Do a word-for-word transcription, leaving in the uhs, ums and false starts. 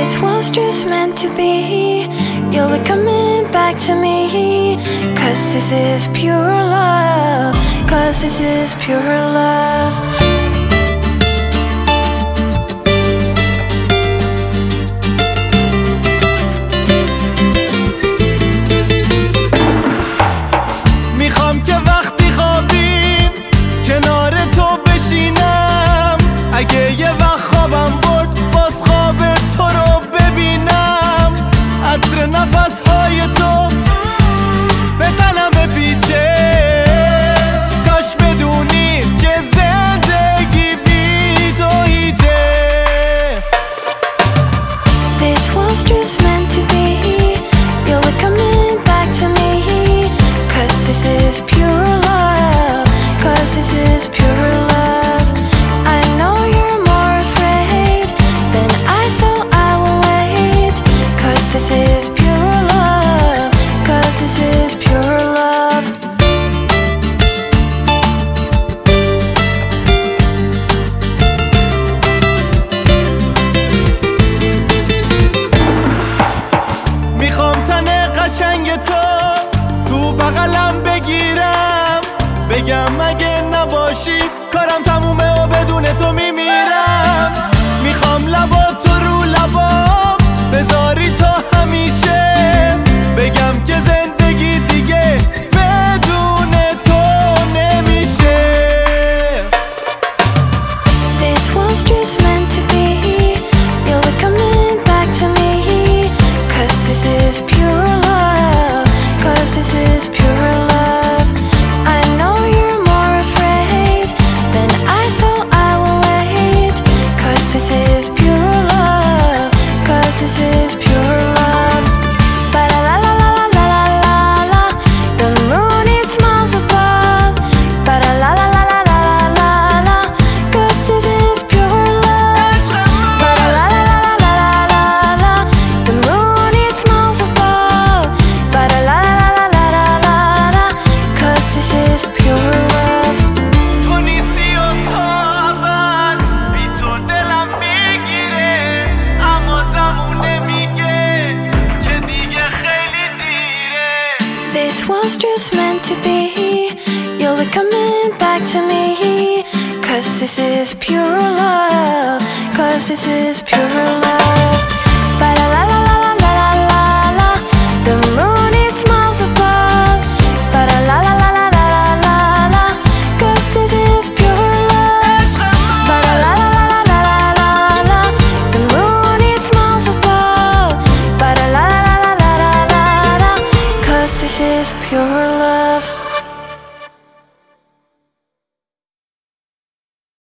This was just meant to be. You'll be coming back to me. Cause this is pure love. Cause this is pure love. میخوام که وقتی خوابیم کنار تو بشینم. اگه یه وقت خوابم برد باز خواب تو رو ببینم. عطر نفسهای تو به تنم بپیچه. کاش بدونی که زندگی بی تو هیچه. This was just meant to be. You'll be coming back to me. Cause this is pure love. Cause this is pure love. I know you're more afraid than I, so I will wait. Cause this is pure love. Cause this is pure love. میخوام تن قشنگ تو تو بغلم بگیرم. بگم اگه نباشی کارم تمومه و بدون تو میمیرم. میخوام لبا تو رو لبام بذاری تا همیشه. بگم که زندگی دیگه بدون تو نمیشه. This was just meant to be. You'll be coming back to me. Cause this is pure love. Cause this is pure love. I know you're more afraid than I, so I will wait. Cause this is pure love. Cause this is pure love. Ba la la la la la la la la. The moon it smiles above. Ba la la la la la la la la. Cause this is pure love. Ba la la la la la la la la. The moon it smiles above. Ba la la la la la la la. Cause this is pure love. تو نیستی و تا ابد بی تو دلم میگیره. اما زمونه میگه که دیگه خیلی دیره. This was just meant to be. You'll be coming back to me. Cause this is pure love. Cause this is pure love. Ba la la la la la la la la. The moon it smiles above. Ba la la la la la la la la. Cause this is pure love. Ba la la la la la la la la. The moon it smiles above. Ba la la la la la la la. Cause this is pure love.